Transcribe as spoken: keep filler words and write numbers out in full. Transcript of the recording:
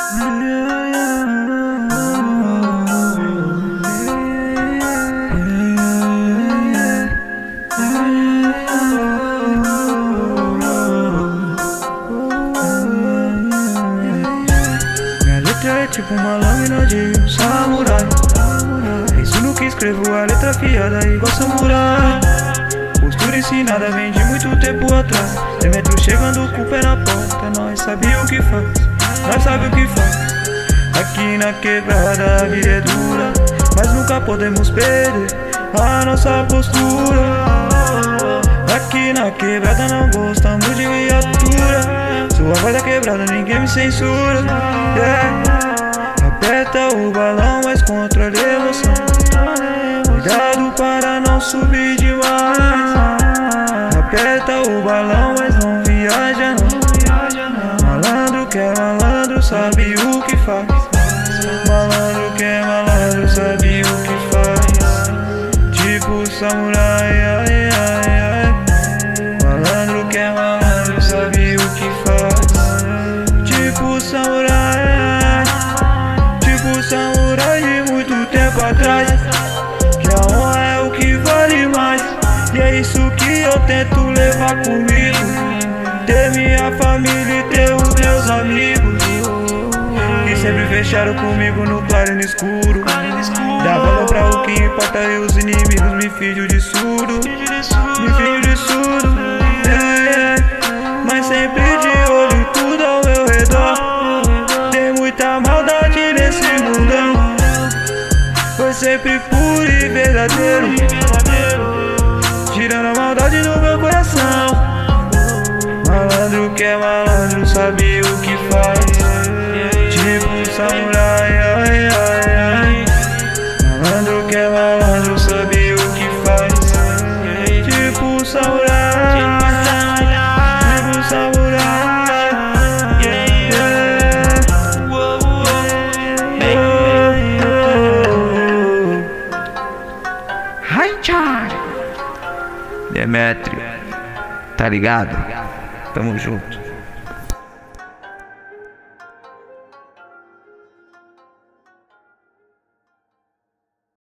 Minha letra é tipo uma lâmina de um samurai. Isso no que escrevo, a letra afiada igual samurai. Postura ensinada vem de muito tempo atrás. Demetrio chegando com o pé na porta. Nós sabia o que faz, nós sabe o que faz. Aqui na quebrada a vida é dura, mas nunca podemos perder a nossa postura. Aqui na quebrada não gostamos de viatura. Sua voz da quebrada ninguém me censura, yeah. Aperta o balão, mas controle a emoção. Cuidado para não subir demais. Aperta o balão, mas não viaja não. Malandro que é malandro sabe o que faz. Malandro que é malandro sabe o que faz. Tipo samurai, ai, ai, ai. Malandro que é malandro sabe o que faz. Tipo samurai, tipo samurai de muito tempo atrás. Que a honra é o que vale mais. E é isso que eu tento levar comigo. Ter minha família e ter os meus amigos que sempre fecharam comigo no claro e no escuro. Dá valor pra o que importa e os inimigos me fingem de surdo. Me fingem de surdo, yeah, yeah. Mas sempre de olho tudo ao meu redor. Tem muita maldade nesse mundão. Foi sempre puro e verdadeiro, tirando a maldade do meu coração. Malandro que é malandro sabe o que faz. Tipo samurai, ai, ai, ai. Malandro que é malandro sabe o que faz. Tipo samurai, tipo samurai, yeah. Hi, Char. Demetrio, tá ligado? Tamo junto.